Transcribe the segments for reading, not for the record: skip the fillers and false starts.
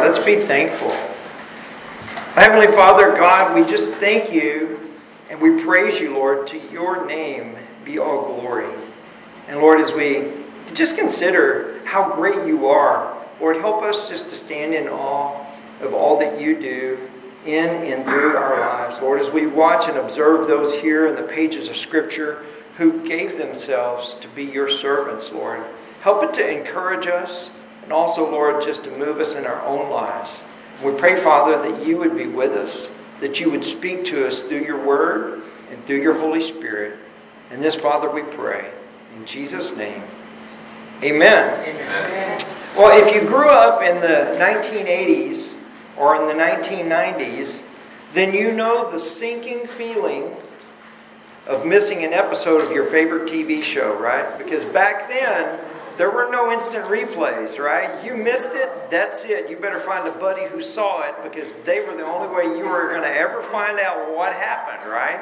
Let's be thankful. Heavenly Father, God, we just thank you and we praise you, Lord. To your name be all glory. And Lord, as we just consider how great you are, Lord, help us just to stand in awe of all that you do in and through our lives. Lord, as we watch and observe those here in the pages of Scripture who gave themselves to be your servants, Lord, help it to encourage us and also, Lord, just to move us in our own lives. We pray, Father, that you would be with us, that you would speak to us through your word and through your Holy Spirit. And this, Father, we pray in Jesus' name. Amen. Amen. Well, if you grew up in the 1980s or in the 1990s, then you know the sinking feeling of missing an episode of your favorite TV show, right? Because back then, there were no instant replays, right? You missed it, that's it. You better find a buddy who saw it because they were the only way you were going to ever find out what happened, right?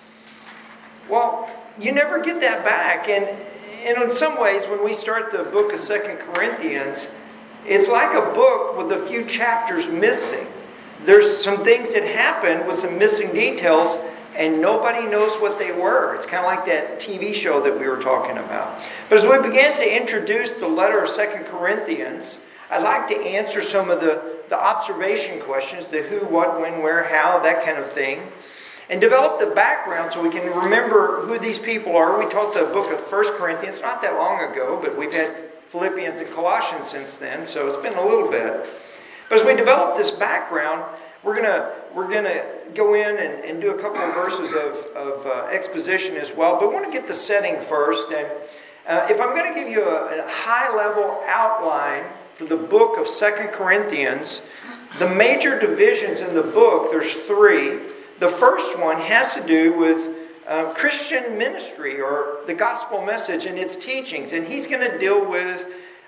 Well, you never get that back. And in some ways, when we start the book of 2 Corinthians, it's like a book with a few chapters missing. There's some things that happen with some missing details, and nobody knows what they were. It's kind of like that TV show that we were talking about. But as we began to introduce the letter of 2 Corinthians, I'd like to answer some of the observation questions, the who, what, when, where, how, that kind of thing, and develop the background so we can remember who these people are. We taught the book of 1 Corinthians not that long ago, but we've had Philippians and Colossians since then, so it's been a little bit. But as we develop this background, we're gonna go in and do a couple of verses of exposition as well. But we want to get the setting first. And if I'm going to give you a high-level outline for the book of 2 Corinthians, the major divisions in the book, there's three. The first one has to do with Christian ministry or the gospel message and its teachings. And he's going to deal with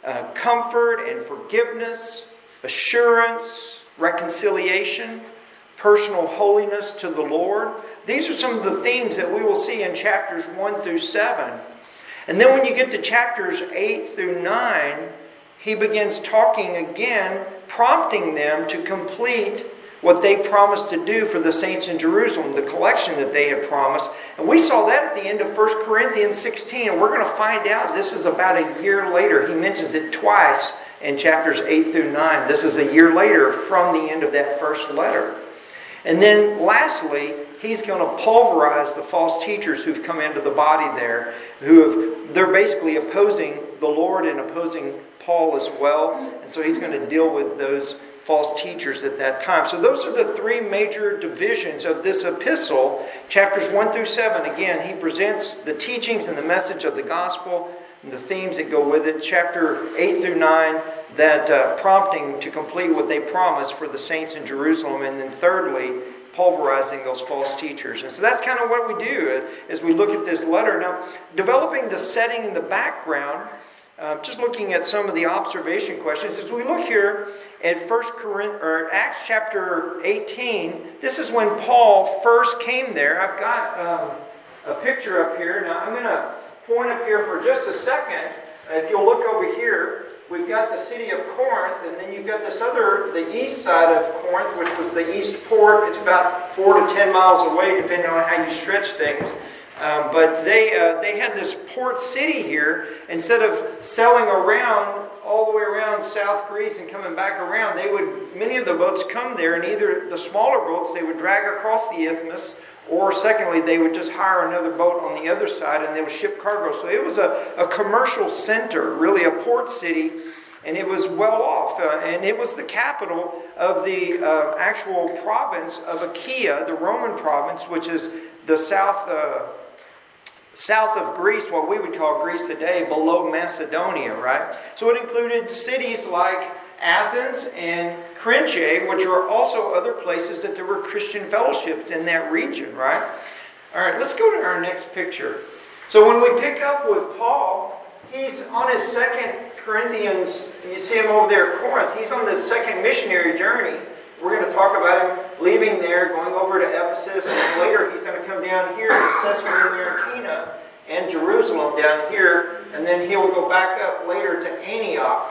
comfort and forgiveness, assurance, reconciliation, personal holiness to the Lord. These are some of the themes that we will see in chapters 1 through 7. And then when you get to chapters 8 through 9, he begins talking again, prompting them to complete what they promised to do for the saints in Jerusalem, the collection that they had promised. And we saw that at the end of 1 Corinthians 16, and we're going to find out this is about a year later. He mentions it twice in chapters 8 through 9. This is a year later from the end of that first letter. And then lastly, he's going to pulverize the false teachers who've come into the body there. They're basically opposing the Lord and opposing Paul as well. And so he's going to deal with those false teachers at that time. So those are the three major divisions of this epistle. Chapters 1 through 7, again, he presents the teachings and the message of the gospel and the themes that go with it. Chapter 8 through 9, that prompting to complete what they promised for the saints in Jerusalem. And then thirdly, pulverizing those false teachers. And so that's kind of what we do as we look at this letter. Now, developing the setting and the background, just looking at some of the observation questions. As we look here at Acts chapter 18, this is when Paul first came there. I've got a picture up here. Now, I'm going to point up here for just a second. If you'll look over here, we've got the city of Corinth, and then you've got the east side of Corinth, which was the east port. It's about 4 to 10 miles away, depending on how you stretch things. But they had this port city here. Instead of sailing around all the way around South Greece and coming back around, many of the boats come there, and either the smaller boats they would drag across the isthmus, or secondly, they would just hire another boat on the other side and they would ship cargo. So it was a commercial center, really a port city, and it was well off. And it was the capital of the actual province of Achaia, the Roman province, which is the south of Greece, what we would call Greece today, below Macedonia, right? So it included cities like Athens and Corinth, which are also other places that there were Christian fellowships in that region, right? All right, let's go to our next picture. So when we pick up with Paul, he's on his 2 Corinthians, you see him over there at Corinth. He's on the second missionary journey. We're going to talk about him leaving there, going over to Ephesus, and later he's going to come down here to Caesarea Maritima and Jerusalem down here, and then he'll go back up later to Antioch.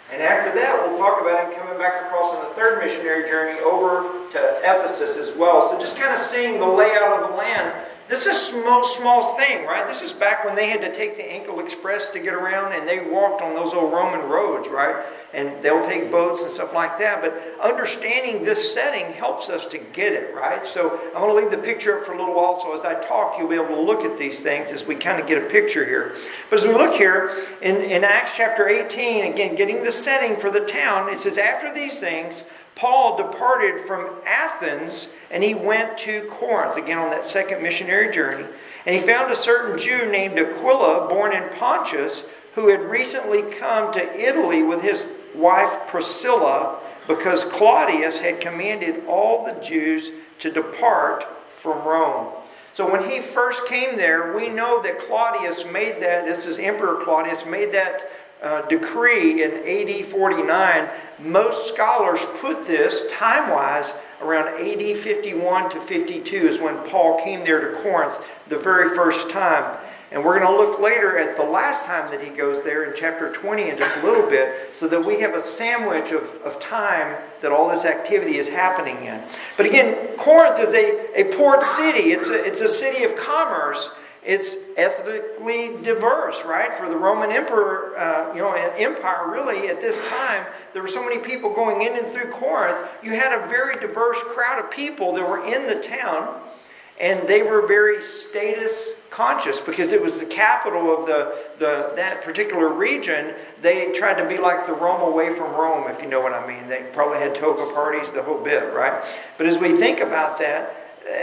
And after that, we'll talk about him coming back across on the third missionary journey over to Ephesus as well. So just kind of seeing the layout of the land. This is small thing, right? This is back when they had to take the Ankle Express to get around, and they walked on those old Roman roads, right? And they'll take boats and stuff like that. But understanding this setting helps us to get it, right? So I'm going to leave the picture up for a little while, so as I talk, you'll be able to look at these things as we kind of get a picture here. But as we look here, in Acts chapter 18, again, getting the setting for the town, it says, after these things, Paul departed from Athens and he went to Corinth, again on that second missionary journey. And he found a certain Jew named Aquila, born in Pontus, who had recently come to Italy with his wife Priscilla, because Claudius had commanded all the Jews to depart from Rome. So when he first came there, we know that Claudius made that, this is Emperor Claudius, made that decree in AD 49. Most scholars put this, time-wise, around AD 51 to 52 is when Paul came there to Corinth the very first time. And we're going to look later at the last time that he goes there in chapter 20 in just a little bit, so that we have a sandwich of time that all this activity is happening in. But again, Corinth is a port city. It's a city of commerce. It's ethnically diverse, right? For the Roman emperor, empire, really, at this time, there were so many people going in and through Corinth. You had a very diverse crowd of people that were in the town, and they were very status conscious because it was the capital of that particular region. They tried to be like the Rome away from Rome, if you know what I mean. They probably had toga parties, the whole bit, right? But as we think about that,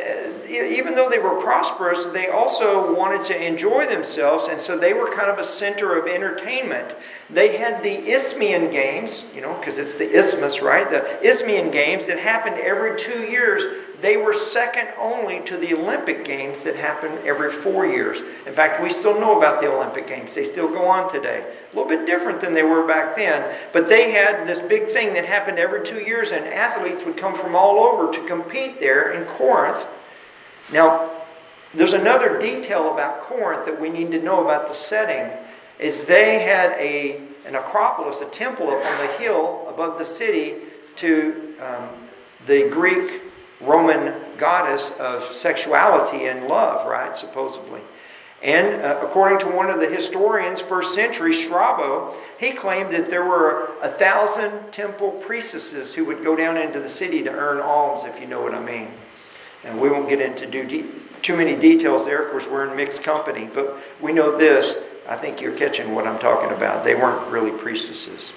even though they were prosperous, they also wanted to enjoy themselves, and so they were kind of a center of entertainment. They had the Isthmian Games, because it's the isthmus, right? The Isthmian Games that happened every 2 years. They were second only to the Olympic Games that happen every 4 years. In fact, we still know about the Olympic Games. They still go on today. A little bit different than they were back then. But they had this big thing that happened every 2 years, and athletes would come from all over to compete there in Corinth. Now, there's another detail about Corinth that we need to know about the setting, is they had an acropolis, a temple up on the hill above the city to the Greek Roman goddess of sexuality and love, right, supposedly. And according to one of the historians, first century, Strabo, he claimed that there were 1,000 temple priestesses who would go down into the city to earn alms, if you know what I mean. And we won't get into too many details there. Of course, we're in mixed company, but we know this. I think you're catching what I'm talking about. They weren't really priestesses.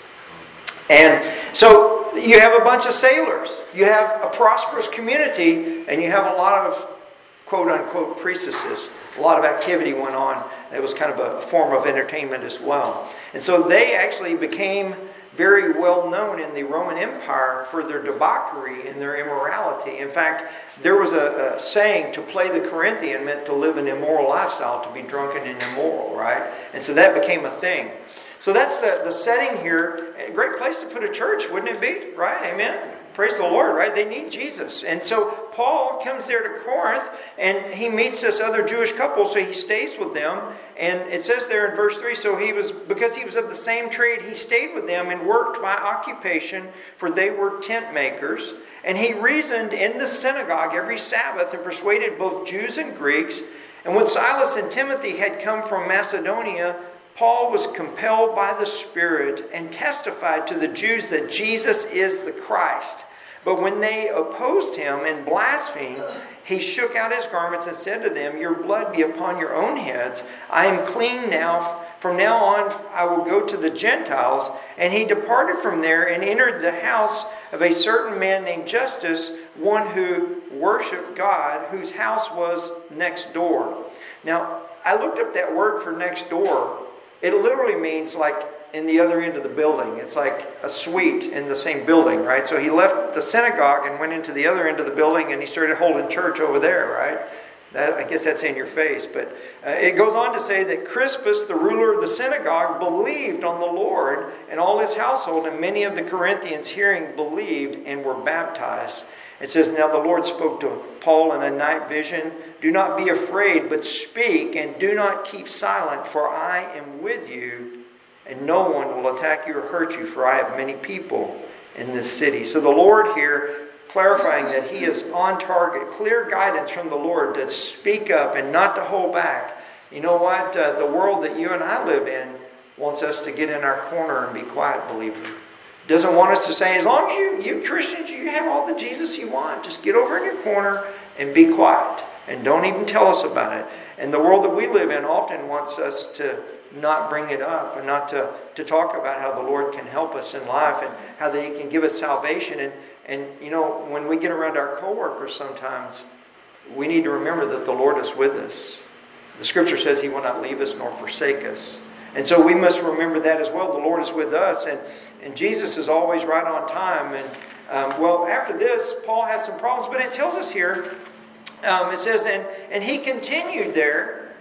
And so you have a bunch of sailors. You have a prosperous community, and you have a lot of quote-unquote priestesses. A lot of activity went on. It was kind of a form of entertainment as well. And so they actually became very well known in the Roman Empire for their debauchery and their immorality. In fact, there was a saying, to play the Corinthian meant to live an immoral lifestyle, to be drunken and immoral, right? And so that became a thing. So that's the setting here. A great place to put a church, wouldn't it be? Right? Amen? Praise the Lord, right? They need Jesus. And so Paul comes there to Corinth, and he meets this other Jewish couple, so he stays with them. And it says there in verse 3, because he was of the same trade, he stayed with them and worked by occupation, for they were tent makers. And he reasoned in the synagogue every Sabbath and persuaded both Jews and Greeks. And when Silas and Timothy had come from Macedonia, Paul was compelled by the Spirit and testified to the Jews that Jesus is the Christ. But when they opposed him and blasphemed, he shook out his garments and said to them, "Your blood be upon your own heads. I am clean now. From now on I will go to the Gentiles." And he departed from there and entered the house of a certain man named Justus, one who worshipped God, whose house was next door. Now, I looked up that word for next door. It literally means like in the other end of the building. It's like a suite in the same building, right? So he left the synagogue and went into the other end of the building, and he started holding church over there, right? I guess that's in your face. But it goes on to say that Crispus, the ruler of the synagogue, believed on the Lord and all his household, and many of the Corinthians hearing believed and were baptized. It says, "Now the Lord spoke to Paul in a night vision. Do not be afraid, but speak, and do not keep silent, for I am with you, and no one will attack you or hurt you, for I have many people in this city. So the Lord here, clarifying that He is on target, clear guidance from the Lord to speak up and not to hold back. You know what? The world that you and I live in wants us to get in our corner and be quiet, believer. Doesn't want us to say, as long as you Christians, you have all the Jesus you want, just get over in your corner and be quiet. And don't even tell us about it. And the world that we live in often wants us to not bring it up and not to talk about how the Lord can help us in life and how that He can give us salvation. And you know, when we get around our coworkers sometimes, we need to remember that the Lord is with us. The Scripture says He will not leave us nor forsake us. And so we must remember that as well. The Lord is with us, and Jesus is always right on time. And well, after this, Paul has some problems, but it tells us here, it says, and he continued there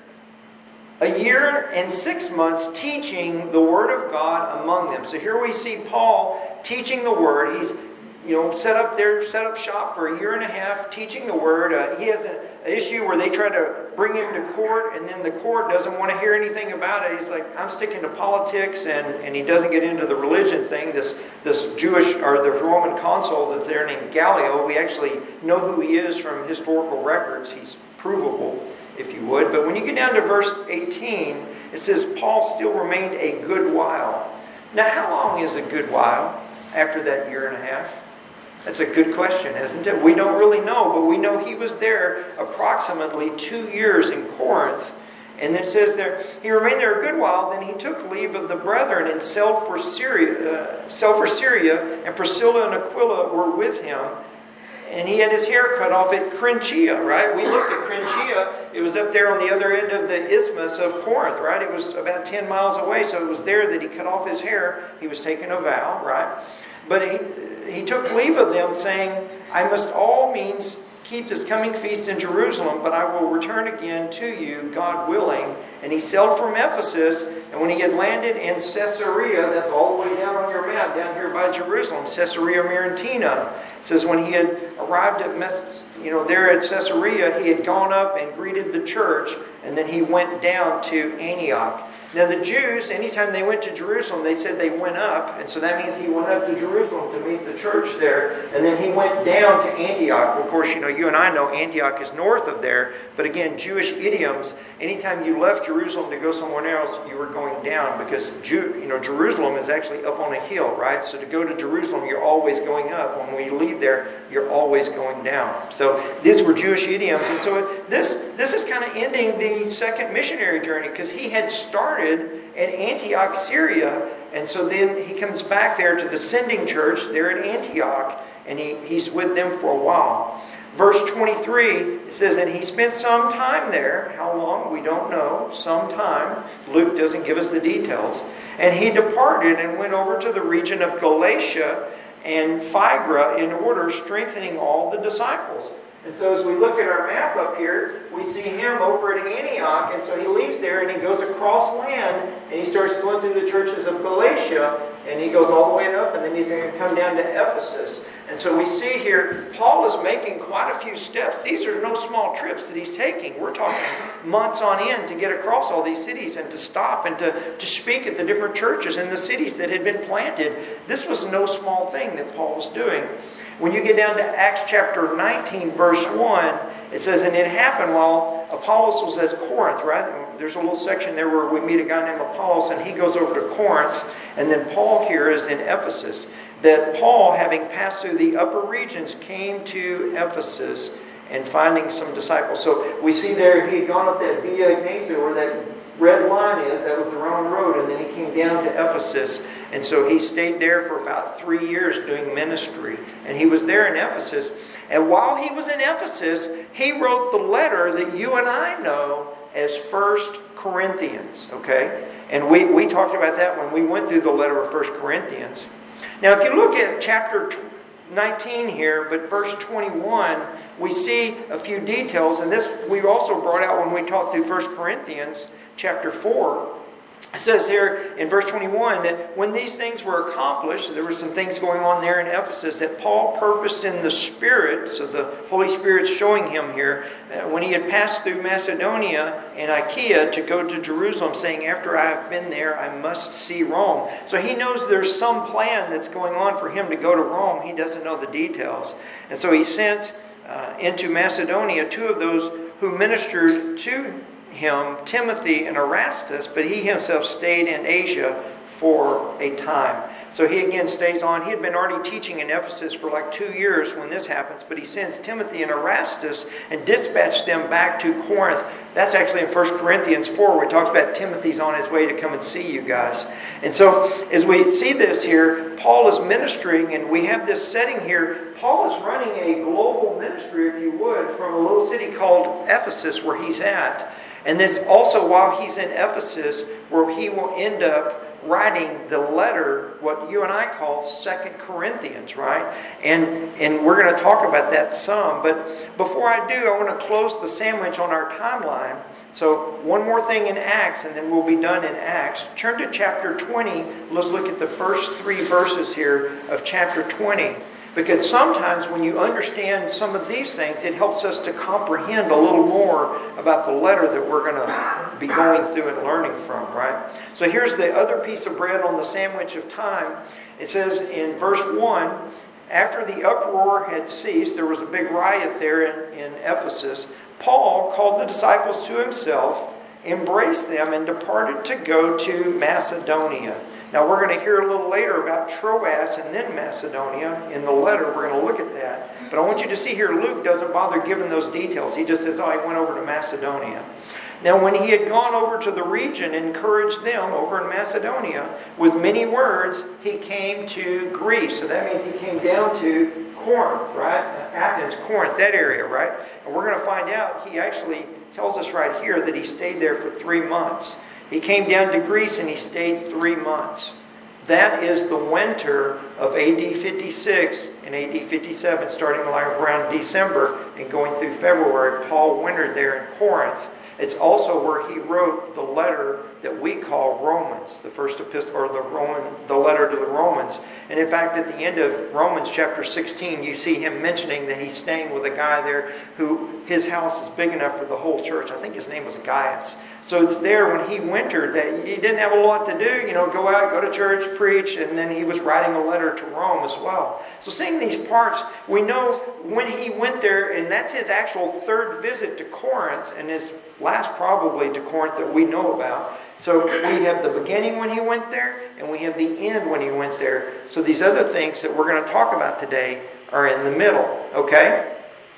a year and 6 months teaching the Word of God among them. So here we see Paul teaching the Word. He's set up shop for a year and a half teaching the Word. He has an issue where they try to bring him to court, and then the court doesn't want to hear anything about it. He's like, I'm sticking to politics, and he doesn't get into the religion thing. This Jewish, or the Roman consul that's there named Gallio, we actually know who he is from historical records. He's provable, if you would. But when you get down to verse 18, it says, Paul still remained a good while. Now, how long is a good while after that year and a half? That's a good question, isn't it? We don't really know, but we know he was there approximately 2 years in Corinth. And it says there, he remained there a good while, then he took leave of the brethren and sailed for Syria, and Priscilla and Aquila were with him. And he had his hair cut off at Crenchea, right? We looked at Crenchea. It was up there on the other end of the isthmus of Corinth, right? It was about 10 miles away, so it was there that he cut off his hair. He was taking a vow, right? But he took leave of them, saying, I must all means keep this coming feast in Jerusalem, but I will return again to you, God willing. And he sailed from Ephesus, and when he had landed in Caesarea, that's all the way down on your map, down here by Jerusalem, Caesarea Maritima. It says when he had arrived at there at Caesarea, he had gone up and greeted the church, and then he went down to Antioch. Now the Jews, anytime they went to Jerusalem, they said they went up, and so that means he went up to Jerusalem to meet the church there, and then he went down to Antioch. Of course, you and I know Antioch is north of there, but again, Jewish idioms, anytime you left Jerusalem to go somewhere else, you were going down, because Jerusalem is actually up on a hill, right? So to go to Jerusalem, you're always going up. When you leave there, you're always going down. So these were Jewish idioms, and so this is kind of ending the second missionary journey, because he had started at Antioch, Syria, and so then he comes back there to the sending church there at Antioch, and he's with them for a while. Verse 23, it says, and he spent some time there. How long? We don't know. Some time. Luke doesn't give us the details. And he departed and went over to the region of Galatia and Phrygia in order, strengthening all the disciples. And so as we look at our map up here, we see him over at Antioch, and so he leaves there and he goes across land and he starts going through the churches of Galatia, and he goes all the way up, and then he's going to come down to Ephesus. And so we see here, Paul is making quite a few steps. These are no small trips that he's taking. We're talking months on end to get across all these cities and to stop and to speak at the different churches in the cities that had been planted. This was no small thing that Paul was doing. When you get down to Acts chapter 19, verse 1, it says, and it happened while Apollos was at Corinth, right? There's a little section there where we meet a guy named Apollos, and he goes over to Corinth, and then Paul here is in Ephesus. That Paul, having passed through the upper regions, came to Ephesus and finding some disciples. So we see there he had gone up that Via Ignatia, where that red line is, that was the Roman road, and then he came down to Ephesus. And so he stayed there for about 3 years doing ministry. And he was there in Ephesus. And while he was in Ephesus, he wrote the letter that you and I know as 1 Corinthians. Okay? And we talked about that when we went through the letter of 1 Corinthians. Now if you look at chapter 19 here, but verse 21, we see a few details. And this we also brought out when we talked through 1 Corinthians chapter 4. It says here in verse 21 that when these things were accomplished, there were some things going on there in Ephesus that Paul purposed in the Spirit, so the Holy Spirit's showing him here, when he had passed through Macedonia and Achaia to go to Jerusalem, saying, after I have been there, I must see Rome. So he knows there's some plan that's going on for him to go to Rome. He doesn't know the details. And so he sent into Macedonia two of those who ministered to him, Timothy and Erastus, but he himself stayed in Asia for a time. So he again stays on. He had been already teaching in Ephesus for like 2 years when this happens, but he sends Timothy and Erastus and dispatched them back to Corinth. That's actually in 1 Corinthians 4 where it talks about Timothy's on his way to come and see you guys. And so as we see this here, Paul is ministering, and we have this setting here. Paul is running a global ministry, if you would, from a little city called Ephesus where he's at. And that's also while he's in Ephesus where he will end up writing the letter, what you and I call 2 Corinthians, right? And we're going to talk about that some. But before I do, I want to close the sandwich on our timeline. So one more thing in Acts, and then we'll be done in Acts. Turn to chapter 20. Let's look at the first 3 verses here of chapter 20. Because sometimes when you understand some of these things, it helps us to comprehend a little more about the letter that we're going to be going through and learning from, right? So here's the other piece of bread on the sandwich of time. It says in verse 1, after the uproar had ceased, there was a big riot there in Ephesus. Paul called the disciples to himself, embraced them, and departed to go to Macedonia. Now we're going to hear a little later about Troas and then Macedonia in the letter. We're going to look at that. But I want you to see here, Luke doesn't bother giving those details. He just says, he went over to Macedonia. Now when he had gone over to the region and encouraged them over in Macedonia, with many words, he came to Greece. So that means he came down to Corinth, right? Athens, Corinth, that area, right? And we're going to find out, he actually tells us right here that he stayed there for 3 months. He came down to Greece and he stayed 3 months. That is the winter of AD 56 and AD 57, starting around December and going through February. Paul wintered there in Corinth. It's also where he wrote the letter that we call Romans, the first epistle, or the letter to the Romans. And in fact, at the end of Romans chapter 16, you see him mentioning that he's staying with a guy there who his house is big enough for the whole church. I think his name was Gaius. So it's there when he wintered that he didn't have a lot to do, go out, go to church, preach, and then he was writing a letter to Rome as well. So seeing these parts, we know when he went there, and that's his actual 3rd visit to Corinth, and his last probably to Corinth that we know about. So we have the beginning when he went there, and we have the end when he went there. So these other things that we're going to talk about today are in the middle, okay?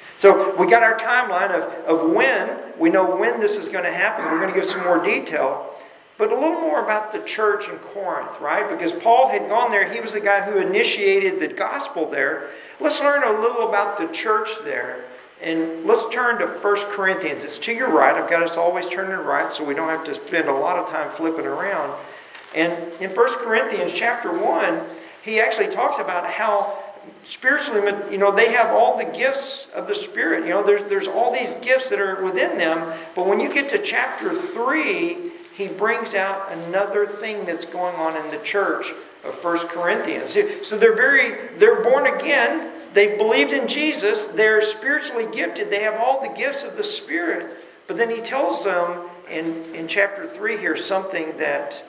So we got our timeline of when. We know when this is going to happen. We're going to give some more detail. But a little more about the church in Corinth, right? Because Paul had gone there. He was the guy who initiated the gospel there. Let's learn a little about the church there. And let's turn to 1 Corinthians. It's to your right. I've got us always turning right so we don't have to spend a lot of time flipping around. And in 1 Corinthians chapter 1, he actually talks about how spiritually, they have all the gifts of the Spirit. There's all these gifts that are within them. But when you get to chapter 3, he brings out another thing that's going on in the church of 1 Corinthians. So they're born again. They've believed in Jesus. They're spiritually gifted. They have all the gifts of the Spirit. But then he tells them in chapter 3 here something that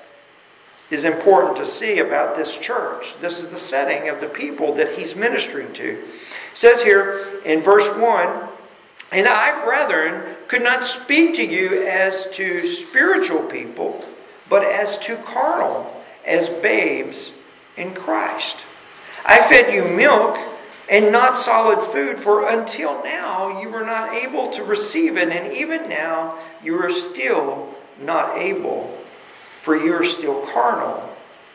is important to see about this church. This is the setting of the people that he's ministering to. It says here in verse 1, and I, brethren, could not speak to you as to spiritual people, but as to carnal, as babes in Christ. I fed you milk and not solid food, for until now you were not able to receive it, and even now you are still not able, for you are still carnal.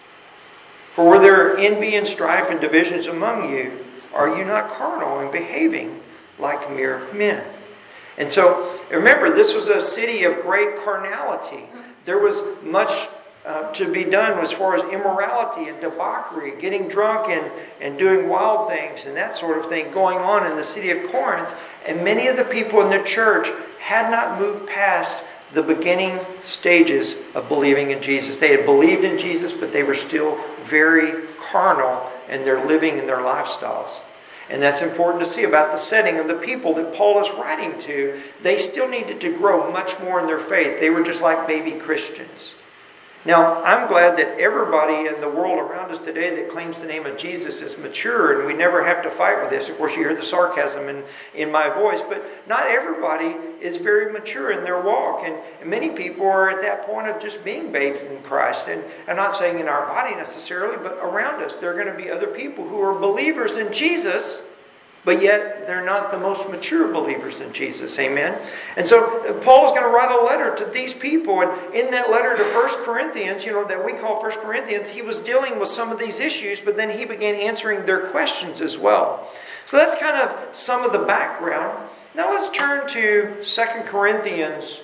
For were there envy and strife and divisions among you, are you not carnal and behaving like mere men? And so, remember, this was a city of great carnality. There was much to be done as far as immorality and debauchery, getting drunk and doing wild things and that sort of thing going on in the city of Corinth. And many of the people in the church had not moved past the beginning stages of believing in Jesus. They had believed in Jesus, but they were still very carnal in their living and their lifestyles. And that's important to see about the setting of the people that Paul is writing to. They still needed to grow much more in their faith. They were just like baby Christians. Now, I'm glad that everybody in the world around us today that claims the name of Jesus is mature, and we never have to fight with this. Of course, you hear the sarcasm in my voice, but not everybody is very mature in their walk. And many people are at that point of just being babes in Christ. And I'm not saying in our body necessarily, but around us, there are going to be other people who are believers in Jesus, but yet they're not the most mature believers in Jesus. Amen? And so Paul is going to write a letter to these people. And in that letter to 1 Corinthians, that we call 1 Corinthians, he was dealing with some of these issues, but then he began answering their questions as well. So that's kind of some of the background. Now let's turn to 2 Corinthians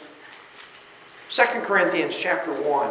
chapter 1.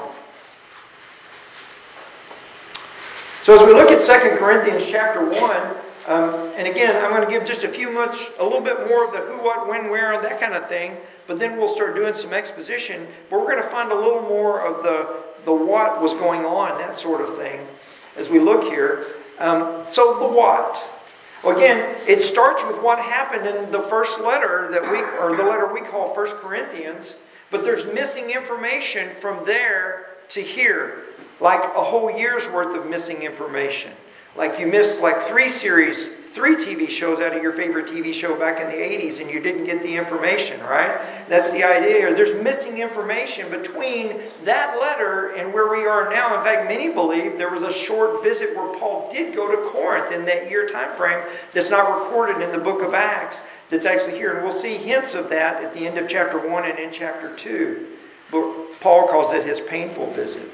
So as we look at 2 Corinthians chapter 1, and again, I'm going to give just a little bit more of the who, what, when, where, that kind of thing. But then we'll start doing some exposition. But we're going to find a little more of the what was going on, that sort of thing, as we look here. So the what. Well, again, it starts with what happened in the first letter the letter we call 1 Corinthians. But there's missing information from there to here, like a whole year's worth of missing information. Like you missed three TV shows out of your favorite TV show back in the 80s and you didn't get the information, right? That's the idea here. There's missing information between that letter and where we are now. In fact, many believe there was a short visit where Paul did go to Corinth in that year time frame that's not recorded in the book of Acts that's actually here. And we'll see hints of that at the end of chapter 1 and in chapter 2. But Paul calls it his painful visit.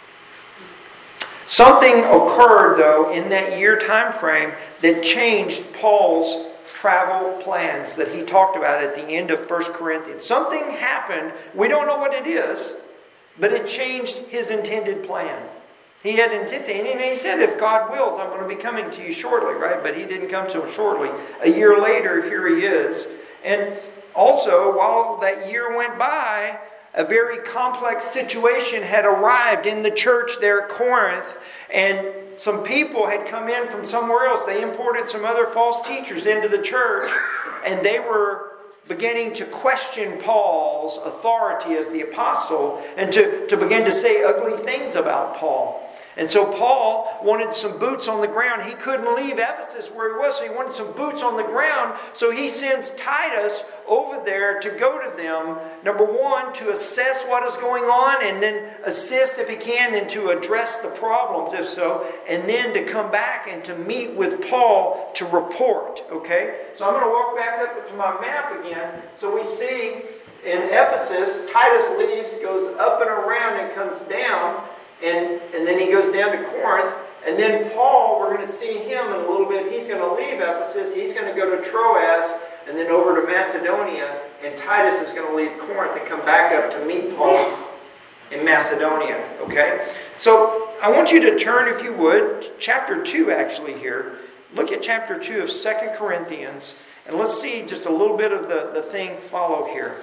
Something occurred, though, in that year time frame that changed Paul's travel plans that he talked about at the end of 1 Corinthians. Something happened. We don't know what it is, but it changed his intended plan. He had intended, and he said, if God wills, I'm going to be coming to you shortly, right? But he didn't come to him shortly. A year later, here he is. And also, while that year went by, a very complex situation had arrived in the church there at Corinth, and some people had come in from somewhere else. They imported some other false teachers into the church, and they were beginning to question Paul's authority as the apostle and to begin to say ugly things about Paul. And so Paul wanted some boots on the ground. He couldn't leave Ephesus where he was, so he wanted some boots on the ground. So he sends Titus over there to go to them, number one, to assess what is going on, and then assist if he can, and to address the problems if so, and then to come back and to meet with Paul to report. Okay? So I'm going to walk back up to my map again. So we see in Ephesus, Titus leaves, goes up and around and comes down. And then he goes down to Corinth. And then Paul, we're going to see him in a little bit. He's going to leave Ephesus. He's going to go to Troas and then over to Macedonia. And Titus is going to leave Corinth and come back up to meet Paul in Macedonia. Okay? So I want you to turn, if you would, chapter 2 actually here. Look at chapter 2 of 2 Corinthians. And let's see just a little bit of the thing follow here.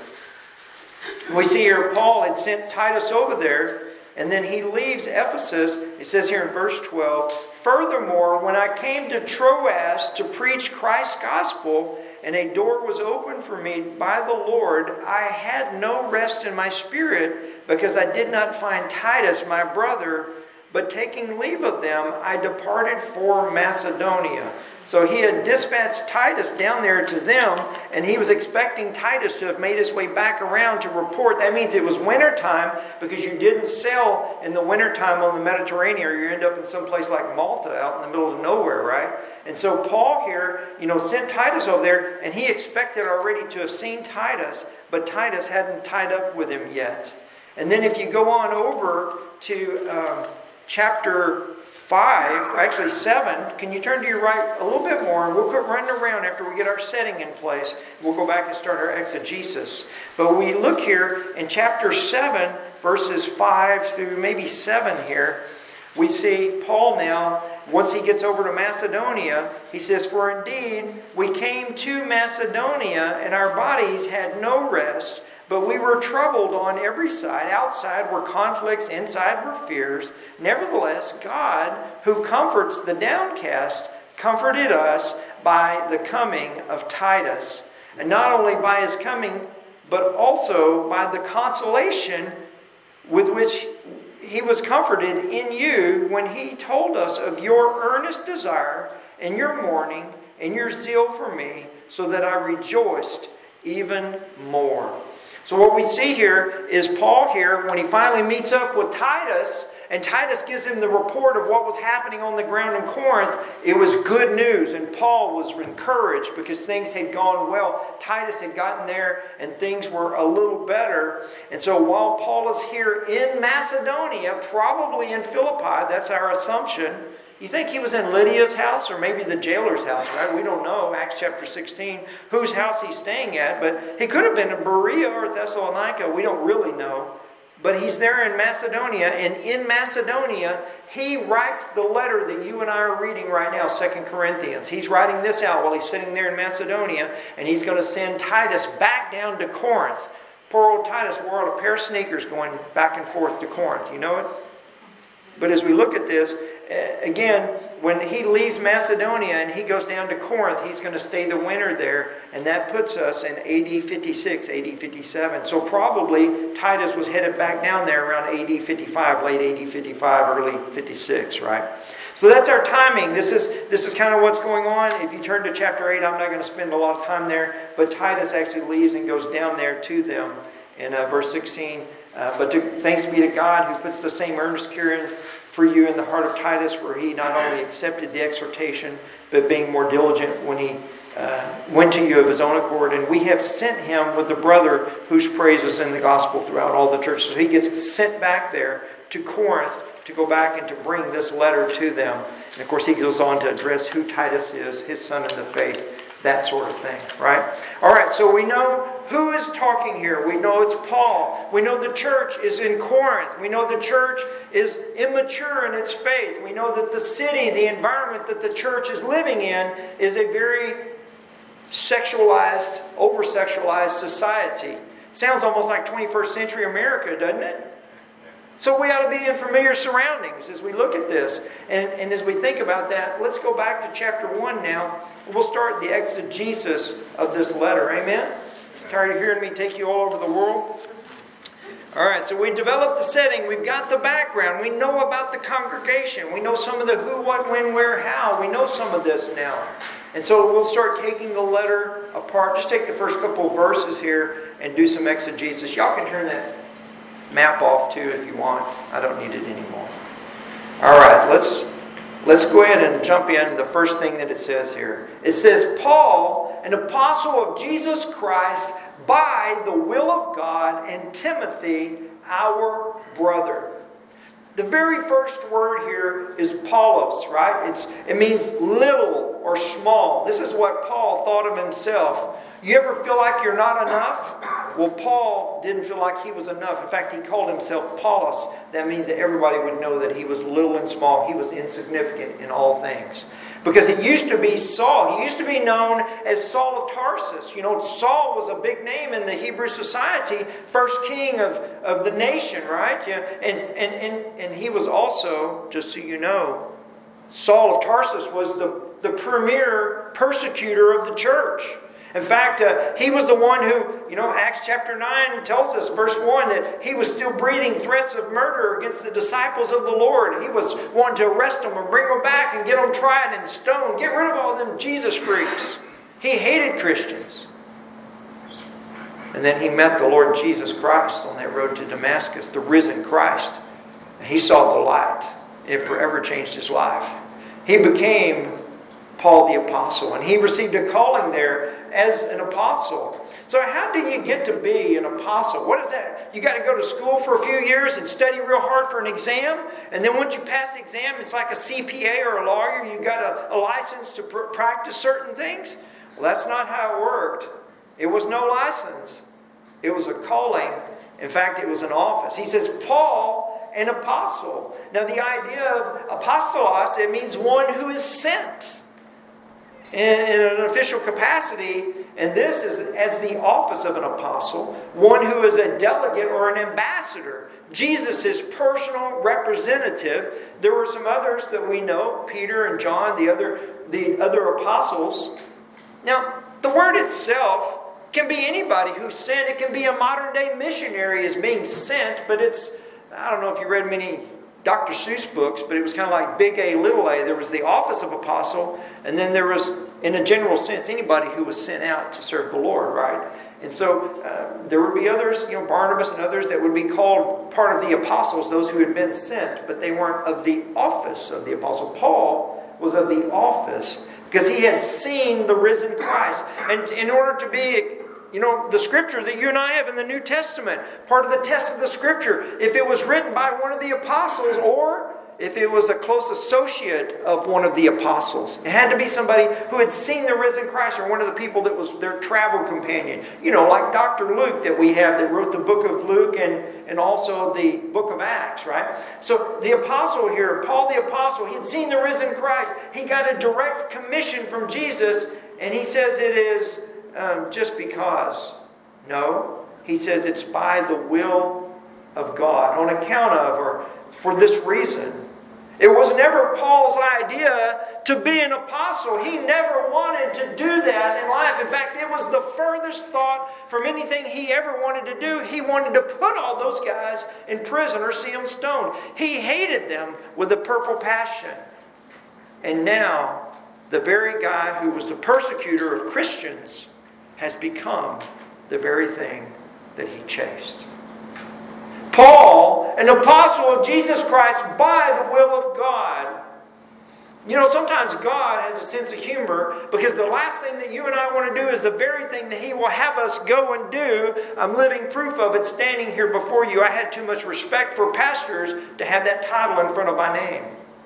We see here Paul had sent Titus over there. And then he leaves Ephesus. It says here in verse 12, furthermore, when I came to Troas to preach Christ's gospel, and a door was opened for me by the Lord, I had no rest in my spirit, because I did not find Titus, my brother, but taking leave of them, I departed for Macedonia. So he had dispatched Titus down there to them, and he was expecting Titus to have made his way back around to report. That means it was wintertime, because you didn't sail in the wintertime on the Mediterranean, or you end up in some place like Malta out in the middle of nowhere, right? And so Paul here, sent Titus over there, and he expected already to have seen Titus, but Titus hadn't tied up with him yet. And then if you go on over to chapter 5, actually 7, can you turn to your right a little bit more, and we'll quit running around after we get our setting in place. We'll go back and start our exegesis. But when we look here in chapter 7, verses 5 through maybe 7 here, we see Paul now, once he gets over to Macedonia, he says, for indeed we came to Macedonia, and our bodies had no rest, But we were troubled on every side. Outside were conflicts, inside were fears. Nevertheless, God, who comforts the downcast, comforted us by the coming of Titus. And not only by his coming, but also by the consolation with which he was comforted in you when he told us of your earnest desire and your mourning and your zeal for me, so that I rejoiced even more. So what we see here is Paul here, when he finally meets up with Titus, and Titus gives him the report of what was happening on the ground in Corinth. It was good news, and Paul was encouraged because things had gone well. Titus had gotten there, and things were a little better. And so while Paul is here in Macedonia, probably in Philippi, that's our assumption. You think he was in Lydia's house or maybe the jailer's house, right? We don't know, Acts chapter 16, whose house he's staying at. But he could have been in Berea or Thessalonica. We don't really know. But he's there in Macedonia. And in Macedonia, he writes the letter that you and I are reading right now, 2 Corinthians. He's writing this out while he's sitting there in Macedonia. And he's going to send Titus back down to Corinth. Poor old Titus wore out a pair of sneakers going back and forth to Corinth. You know it? But as we look at this, again, when he leaves Macedonia and he goes down to Corinth, he's going to stay the winter there. And that puts us in AD 56, AD 57. So probably Titus was headed back down there around AD 55, late AD 55, early 56, right? So that's our timing. This is kind of what's going on. If you turn to chapter 8, I'm not going to spend a lot of time there. But Titus actually leaves and goes down there to them in verse 16. Thanks be to God who puts the same earnest care for you in the heart of Titus, for he not only accepted the exhortation, but being more diligent when he went to you of his own accord. And we have sent him with the brother whose praise is in the gospel throughout all the churches. So he gets sent back there to Corinth to go back and to bring this letter to them. And of course he goes on to address who Titus is, his son in the faith. That sort of thing, right? All right, so we know who is talking here. We know it's Paul. We know the church is in Corinth. We know the church is immature in its faith. We know that the city, the environment that the church is living in is a very sexualized, over-sexualized society. Sounds almost like 21st century America, doesn't it? So we ought to be in familiar surroundings as we look at this. And as we think about that, let's go back to chapter 1 now. We'll start the exegesis of this letter. Amen? Tired of hearing me take you all over the world? All right, so we developed the setting. We've got the background. We know about the congregation. We know some of the who, what, when, where, how. We know some of this now. And so we'll start taking the letter apart. Just take the first couple of verses here and do some exegesis. Y'all can turn that map off too if you want. I don't need it anymore. All right, let's go ahead and jump in. The first thing that it says here. It says, Paul, an apostle of Jesus Christ, by the will of God, and Timothy, our brother. The very first word here is Paulos, right? It means little or small. This is what Paul thought of himself. You ever feel like you're not enough? Well, Paul didn't feel like he was enough. In fact, he called himself Paulus. That means that everybody would know that he was little and small. He was insignificant in all things. Because he used to be Saul. He used to be known as Saul of Tarsus. You know, Saul was a big name in the Hebrew society. First king of the nation, right? Yeah. And he was also, just so you know, Saul of Tarsus was the premier persecutor of the church. In fact, he was the one who, Acts chapter 9 tells us, verse 1, that he was still breathing threats of murder against the disciples of the Lord. He was wanting to arrest them and bring them back and get them tried and stoned. Get rid of all them Jesus freaks. He hated Christians. And then he met the Lord Jesus Christ on that road to Damascus, the risen Christ. And he saw the light. It forever changed his life. He became Paul the Apostle, and he received a calling there as an apostle. So how do you get to be an apostle? What is that? You got to go to school for a few years and study real hard for an exam, and then once you pass the exam, it's like a CPA or a lawyer. You got a license to practice certain things. Well, that's not how it worked. It was no license. It was a calling. In fact, it was an office. He says, Paul, an apostle. Now, the idea of apostolos, it means one who is sent. in an official capacity, and this is as the office of an apostle, one who is a delegate or an ambassador. Jesus, his personal representative. There were some others that we know, Peter and John, the other apostles. Now, the word itself can be anybody who's sent. It can be a modern day missionary is being sent, but it's, I don't know if you read many Dr. Seuss books, but it was kind of like big A, little a. There was the office of apostle, and then there was, in a general sense, anybody who was sent out to serve the Lord, right? And so there would be others, Barnabas and others that would be called part of the apostles, those who had been sent, but they weren't of the office of the apostle. Paul was of the office because he had seen the risen Christ. And in order to be, the scripture that you and I have in the New Testament, part of the test of the scripture, if it was written by one of the apostles or if it was a close associate of one of the apostles. It had to be somebody who had seen the risen Christ or one of the people that was their travel companion. Like Dr. Luke that we have that wrote the book of Luke and also the book of Acts, right? So the apostle here, Paul the apostle, he had seen the risen Christ. He got a direct commission from Jesus, and he says it is just because. No, he says it's by the will of God, on account of or for this reason. It was never Paul's idea to be an apostle. He never wanted to do that in life. In fact, it was the furthest thought from anything he ever wanted to do. He wanted to put all those guys in prison or see them stoned. He hated them with a purple passion. And now, the very guy who was the persecutor of Christians has become the very thing that he chased. Paul, an apostle of Jesus Christ by the will of God. Sometimes God has a sense of humor because the last thing that you and I want to do is the very thing that He will have us go and do. I'm living proof of it standing here before you. I had too much respect for pastors to have that title in front of my name.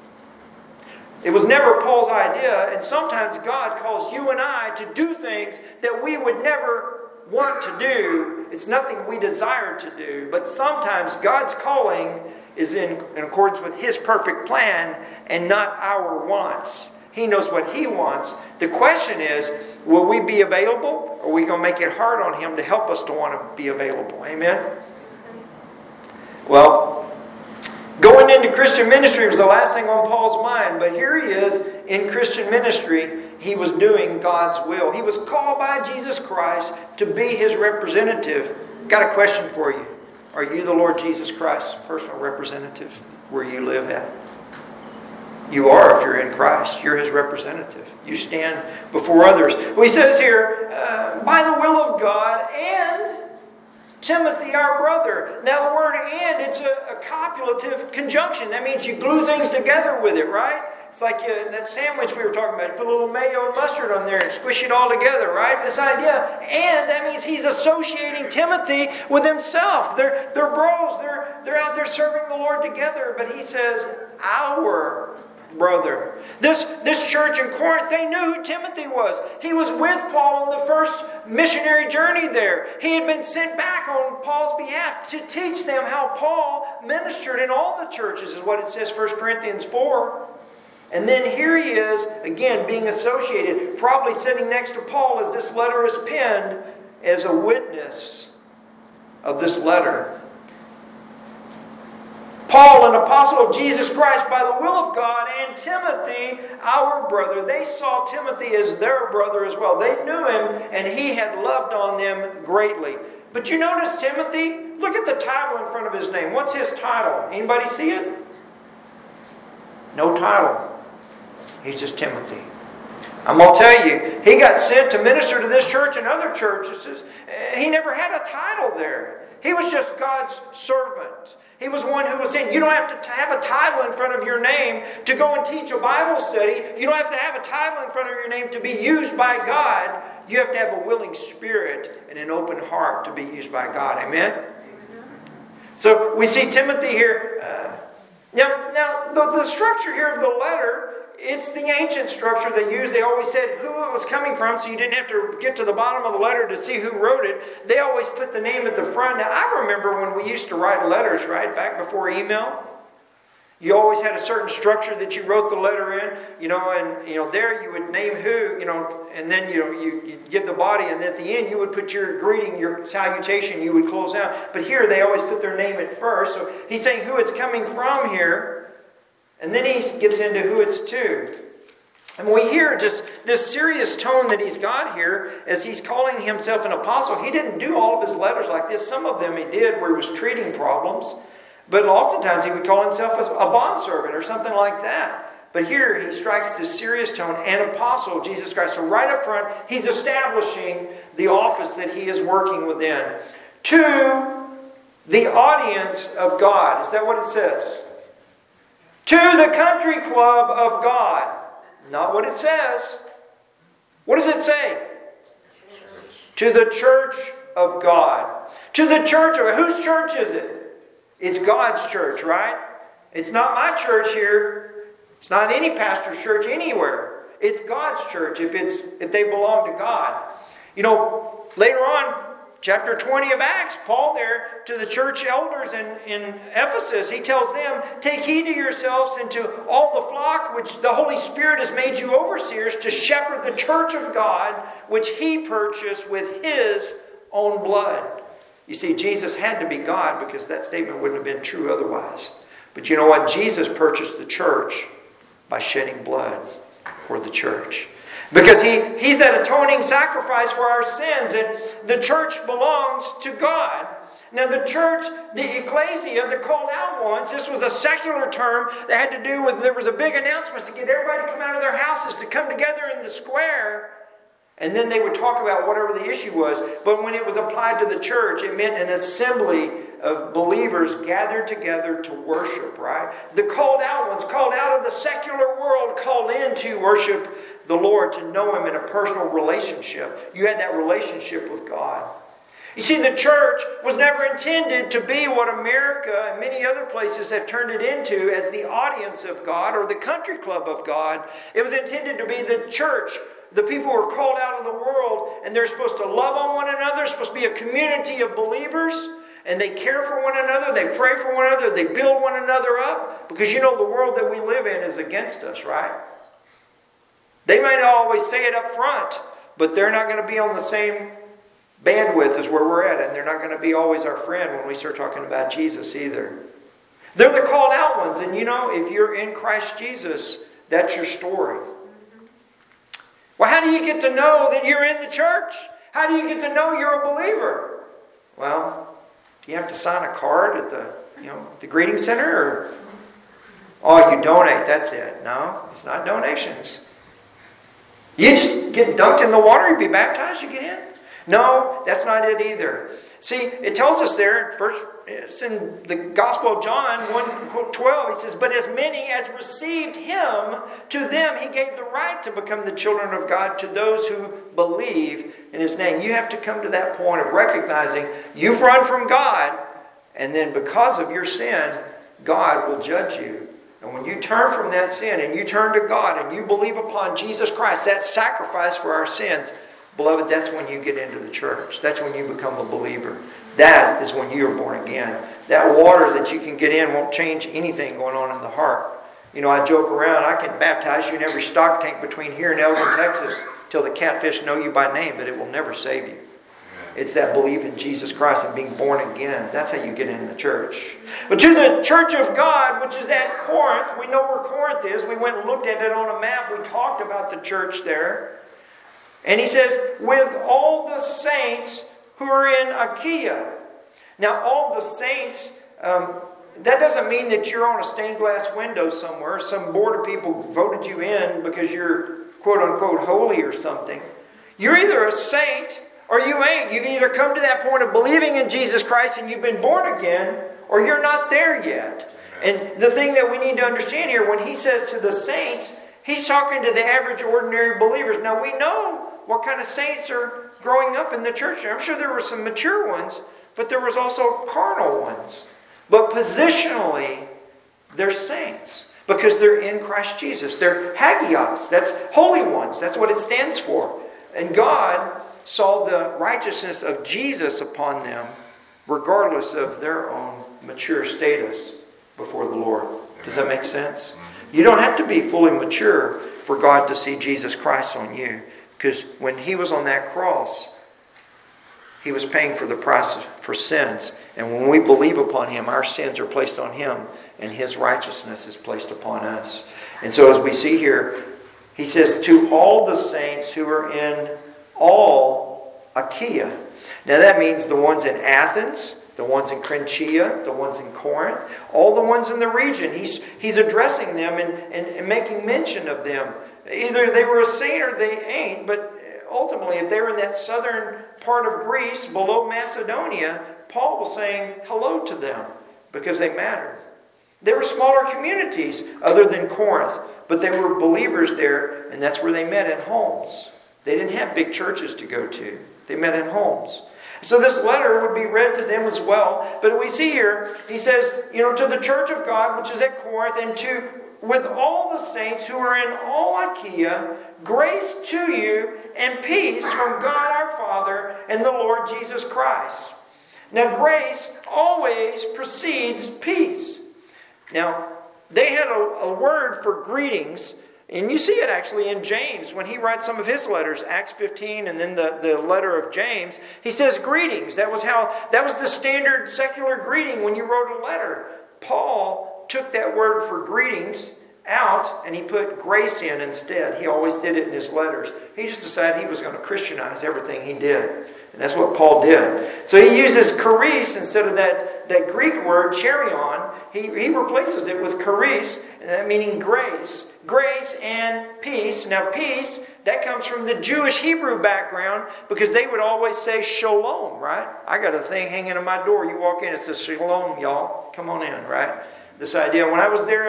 It was never Paul's idea, and sometimes God calls you and I to do things that we would never want to do. It's nothing we desire to do, but sometimes God's calling is in accordance with His perfect plan and not our wants. He knows what He wants. The question is, will we be available, or are we going to make it hard on Him to help us to want to be available? Amen? Well, going into Christian ministry was the last thing on Paul's mind, but here he is in Christian ministry. He was doing God's will. He was called by Jesus Christ to be His representative. Got a question for you. Are you the Lord Jesus Christ's personal representative where you live at? You are if you're in Christ. You're His representative. You stand before others. Well, he says here, by the will of God and Timothy, our brother. Now the word "and," it's a copulative conjunction. That means you glue things together with it, right? It's like that sandwich we were talking about. You put a little mayo and mustard on there and squish it all together, right? This idea. And that means he's associating Timothy with himself. They're bros. They're out there serving the Lord together. But he says, our brother. This church in Corinth, they knew who Timothy was. He was with Paul on the first missionary journey there. He had been sent back on Paul's behalf to teach them how Paul ministered in all the churches, is what it says, 1 Corinthians 4. And then here he is, again, being associated, probably sitting next to Paul as this letter is penned, as a witness of this letter. Paul, an apostle of Jesus Christ by the will of God, and Timothy, our brother. They saw Timothy as their brother as well. They knew him, and he had loved on them greatly. But you notice Timothy? Look at the title in front of his name. What's his title? Anybody see it? No title. He's just Timothy. I'm going to tell you, he got sent to minister to this church and other churches. He never had a title there. He was just God's servant. He was one who was sent. You don't have to have a title in front of your name to go and teach a Bible study. You don't have to have a title in front of your name to be used by God. You have to have a willing spirit and an open heart to be used by God. Amen? So we see Timothy here. Now the structure here of the letter, it's the ancient structure they used. They always said who it was coming from, so you didn't have to get to the bottom of the letter to see who wrote it. They always put the name at the front. Now, I remember when we used to write letters, right, back before email. You always had a certain structure that you wrote the letter in, and there you would name who, and then you give the body, and at the end you would put your greeting, your salutation, you would close out. But here they always put their name at first. So he's saying who it's coming from here, and then he gets into who it's to. And we hear just this serious tone that he's got here as he's calling himself an apostle. He didn't do all of his letters like this. Some of them he did where he was treating problems. But oftentimes he would call himself a bondservant or something like that. But here he strikes this serious tone, an apostle of Jesus Christ. So right up front, he's establishing the office that he is working within. To the audience of God. Is that what it says? To the country club of God. Not what it says. What does it say? To the church of God. To the church of... Whose church is it? It's God's church, right? It's not my church here. It's not any pastor's church anywhere. It's God's church if they belong to God. Later on, chapter 20 of Acts, Paul there to the church elders in Ephesus, he tells them, take heed to yourselves and to all the flock which the Holy Spirit has made you overseers to shepherd the church of God, which he purchased with his own blood. You see, Jesus had to be God because that statement wouldn't have been true otherwise. But you know what? Jesus purchased the church by shedding blood for the church. Because he's that atoning sacrifice for our sins. And the church belongs to God. Now the church, the ecclesia, the called out ones, this was a secular term that had to do with, there was a big announcement to get everybody to come out of their houses, to come together in the square. And then they would talk about whatever the issue was. But when it was applied to the church, it meant an assembly of believers gathered together to worship, right? The called out ones, called out of the secular world, called in to worship the Lord, to know Him in a personal relationship. You had that relationship with God. You see, the church was never intended to be what America and many other places have turned it into as the audience of God or the country club of God. It was intended to be the church. The people who are called out of the world, and they're supposed to love on one another. It's supposed to be a community of believers, and they care for one another. They pray for one another. They build one another up. Because the world that we live in is against us, right? They might not always say it up front, but they're not going to be on the same bandwidth as where we're at, and they're not going to be always our friend when we start talking about Jesus either. They're the called out ones, and if you're in Christ Jesus, that's your story. Well, how do you get to know that you're in the church? How do you get to know you're a believer? Well, do you have to sign a card at the greeting center? Or, you donate, that's it. No, it's not donations. You just get dunked in the water, you be baptized, you get in. No, that's not it either. See, it tells us there, first, it's in the Gospel of John 1:12, he says, but as many as received Him, to them He gave the right to become the children of God, to those who believe in His name. You have to come to that point of recognizing you've run from God, and then because of your sin, God will judge you. And when you turn from that sin, and you turn to God, and you believe upon Jesus Christ, that sacrifice for our sins, beloved, that's when you get into the church. That's when you become a believer. That is when you are born again. That water that you can get in won't change anything going on in the heart. I joke around, I can baptize you in every stock tank between here and Elgin, Texas, till the catfish know you by name, but it will never save you. It's that belief in Jesus Christ and being born again. That's how you get into the church. But to the church of God, which is at Corinth, we know where Corinth is. We went and looked at it on a map. We talked about the church there. And he says, with all the saints who are in Achaia. Now, all the saints, that doesn't mean that you're on a stained glass window somewhere. Some board of people voted you in because you're quote-unquote holy or something. You're either a saint or you ain't. You've either come to that point of believing in Jesus Christ and you've been born again, or you're not there yet. And the thing that we need to understand here, when he says to the saints, he's talking to the average, ordinary believers. Now, we know what kind of saints are growing up in the church. I'm sure there were some mature ones, but there was also carnal ones. But positionally, they're saints because they're in Christ Jesus. They're hagios. That's holy ones. That's what it stands for. And God saw the righteousness of Jesus upon them regardless of their own mature status before the Lord. Does that make sense? You don't have to be fully mature for God to see Jesus Christ on you. Because when He was on that cross, He was paying for the price for sins. And when we believe upon Him, our sins are placed on Him, and His righteousness is placed upon us. And so as we see here, He says, to all the saints who are in all Achaia. Now that means the ones in Athens, the ones in Crintchia, the ones in Corinth, all the ones in the region. He's addressing them and making mention of them. Either they were a saint or they ain't, but ultimately, if they were in that southern part of Greece, below Macedonia, Paul was saying hello to them because they mattered. There were smaller communities other than Corinth, but they were believers there, and that's where they met, in homes. They didn't have big churches to go to. They met in homes. So this letter would be read to them as well. But we see here, he says, to the church of God, which is at Corinth, and with all the saints who are in all Achaia, grace to you and peace from God our Father and the Lord Jesus Christ. Now, grace always precedes peace. Now, they had a word for greetings, and you see it actually in James when he writes some of his letters, Acts 15 and then the letter of James. He says greetings. That was the standard secular greeting when you wrote a letter. Paul took that word for greetings out and he put grace in instead. He always did it in his letters. He just decided he was going to Christianize everything he did. And that's what Paul did. So he uses charis instead of that Greek word, cherion. He replaces it with charis, meaning grace. Grace and peace. Now peace, that comes from the Jewish Hebrew background because they would always say shalom, right? I got a thing hanging on my door. You walk in, it says shalom, y'all. Come on in, right? This idea. When I was there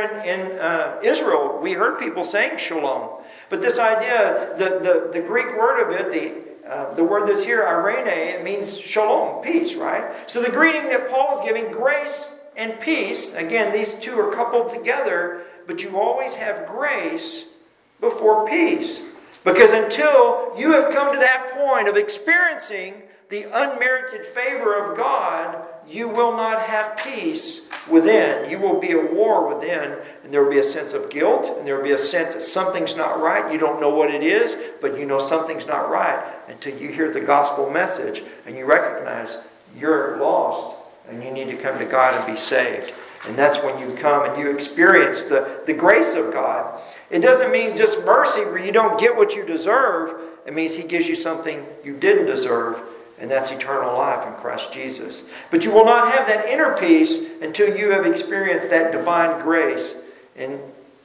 in Israel, we heard people saying shalom. But this idea, the Greek word of it, the word that's here, irene, it means shalom, peace, right? So the greeting that Paul is giving, grace and peace, again, these two are coupled together, but you always have grace before peace. Because until you have come to that point of experiencing the unmerited favor of God, you will not have peace within. You will be at war within, and there will be a sense of guilt, and there will be a sense that something's not right. You don't know what it is, but you know something's not right until you hear the gospel message and you recognize you're lost and you need to come to God and be saved. And that's when you come and you experience the grace of God. It doesn't mean just mercy where you don't get what you deserve. It means He gives you something you didn't deserve, and that's eternal life in Christ Jesus. But you will not have that inner peace until you have experienced that divine grace, and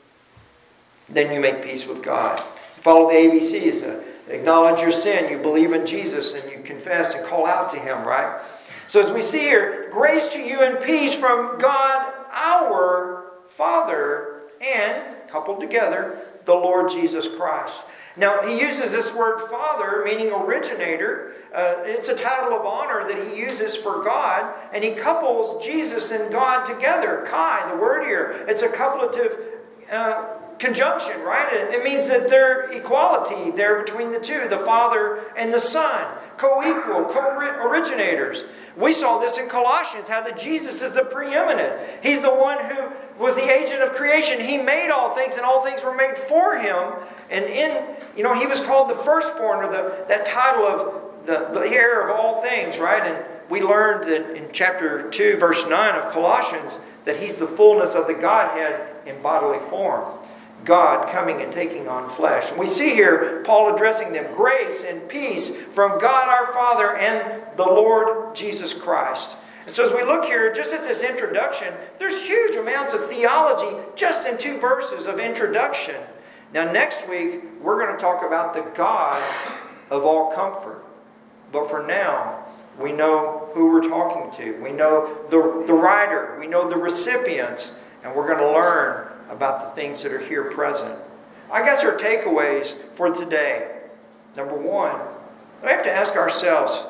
then you make peace with God. Follow the ABCs. Acknowledge your sin. You believe in Jesus, and you confess and call out to Him, right? So as we see here, grace to you and peace from God our Father and, coupled together, the Lord Jesus Christ. Now, he uses this word Father, meaning originator. It's a title of honor that he uses for God, and he couples Jesus and God together. Kai, the word here, it's a coupletive conjunction, right? It means that there's equality there between the two, the Father and the Son. Co-equal, co-originators. We saw this in Colossians, how that Jesus is the preeminent. He's the one who was the agent of creation. He made all things, and all things were made for Him. And he was called the firstborn, or that title of the heir of all things, right? And we learned that in chapter 2, verse 9 of Colossians, that He's the fullness of the Godhead in bodily form. God coming and taking on flesh. And we see here Paul addressing them, grace and peace from God our Father and the Lord Jesus Christ. And so as we look here, just at this introduction, there's huge amounts of theology just in 2 verses of introduction. Now next week, we're going to talk about the God of all comfort. But for now, we know who we're talking to. We know the writer. We know the recipients. And we're going to learn about the things that are here present. I guess our takeaways for today. Number one, we have to ask ourselves,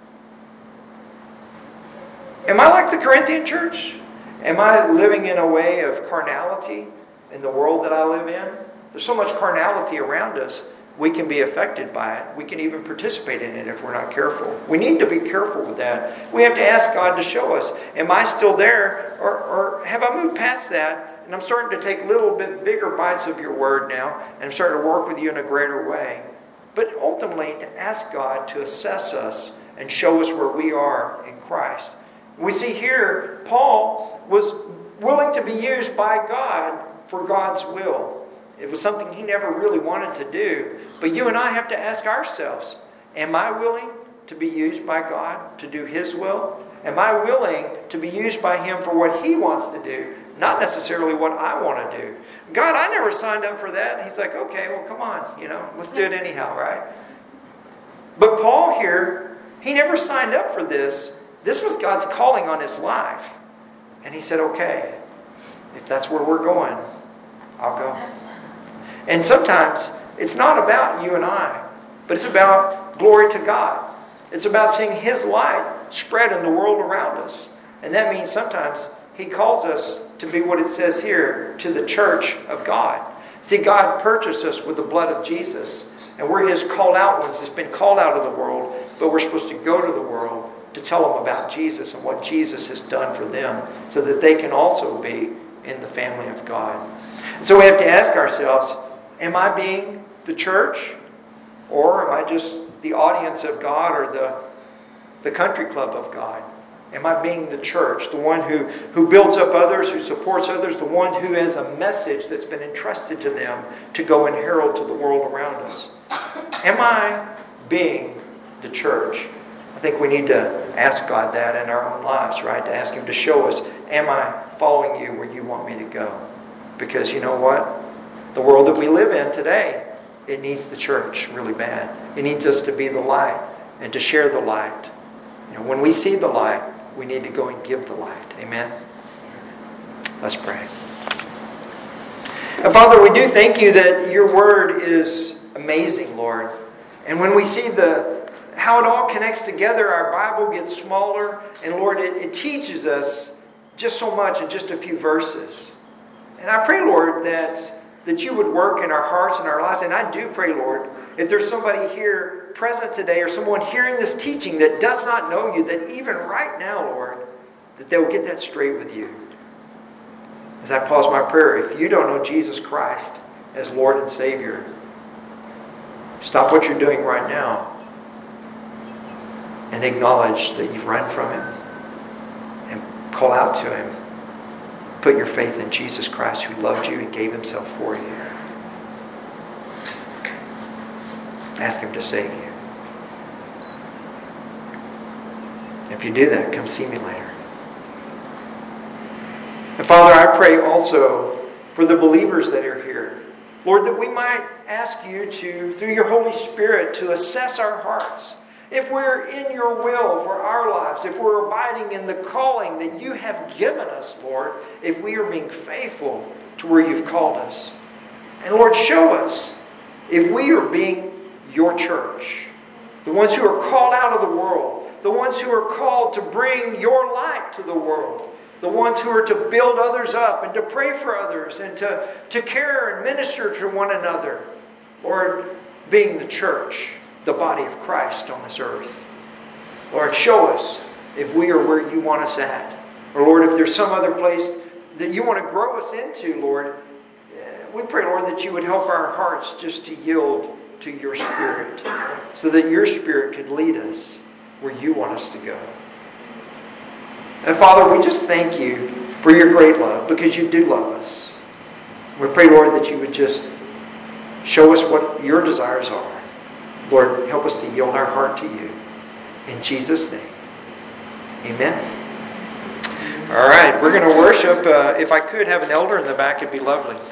am I like the Corinthian church? Am I living in a way of carnality in the world that I live in? There's so much carnality around us, we can be affected by it. We can even participate in it if we're not careful. We need to be careful with that. We have to ask God to show us, am I still there, or have I moved past that? and I'm starting to take little bit bigger bites of your word now, and I'm starting to work with you in a greater way. But ultimately, to ask God to assess us and show us where we are in Christ. We see here, Paul was willing to be used by God for God's will. It was something he never really wanted to do. But you and I have to ask ourselves, am I willing to be used by God to do His will? Am I willing to be used by Him for what He wants to do, not necessarily what I want to do? God, I never signed up for that. He's like, okay, well, come on, let's do it anyhow, right? But Paul here, he never signed up for this. This was God's calling on his life. And he said, okay, if that's where we're going, I'll go. And sometimes it's not about you and I, but it's about glory to God. It's about seeing His light spread in the world around us. And that means sometimes He calls us to be what it says here, to the church of God. See, God purchased us with the blood of Jesus. And we're His called out ones that's been called out of the world. But we're supposed to go to the world to tell them about Jesus and what Jesus has done for them, so that they can also be in the family of God. And so we have to ask ourselves, am I being the church? Or am I just the audience of God, or the country club of God? Am I being the church, the one who builds up others, who supports others, the one who has a message that's been entrusted to them to go and herald to the world around us? Am I being the church? I think we need to ask God that in our own lives, right? To ask Him to show us, am I following you where you want me to go? Because you know what? The world that we live in today, it needs the church really bad. It needs us to be the light and to share the light. When we see the light, we need to go and give the light. Amen? Let's pray. And Father, we do thank you that your word is amazing, Lord. And when we see how it all connects together, our Bible gets smaller. And Lord, it teaches us just so much in just a few verses. And I pray, Lord, that you would work in our hearts and our lives. And I do pray, Lord, if there's somebody here present today or someone hearing this teaching that does not know you, that even right now, Lord, that they will get that straight with you. As I pause my prayer, if you don't know Jesus Christ as Lord and Savior, stop what you're doing right now and acknowledge that you've run from Him and call out to Him. Put your faith in Jesus Christ, who loved you and gave Himself for you. Ask Him to save you. If you do that, come see me later. And Father, I pray also for the believers that are here. Lord, that we might ask you to, through your Holy Spirit, to assess our hearts. If we're in your will for our lives, if we're abiding in the calling that you have given us, Lord, if we are being faithful to where you've called us. And Lord, show us if we are being your church, the ones who are called out of the world, the ones who are called to bring your light to the world, the ones who are to build others up and to pray for others and to care and minister to one another. Lord, being the church, the body of Christ on this earth. Lord, show us if we are where you want us at. Or Lord, if there's some other place that you want to grow us into, Lord, we pray, Lord, that you would help our hearts just to yield to your Spirit, so that your Spirit could lead us where you want us to go. And Father, we just thank you for your great love, because you do love us. We pray, Lord, that you would just show us what your desires are. Lord, help us to yield our heart to you. In Jesus' name, amen. All right, we're going to worship. If I could have an elder in the back, it'd be lovely.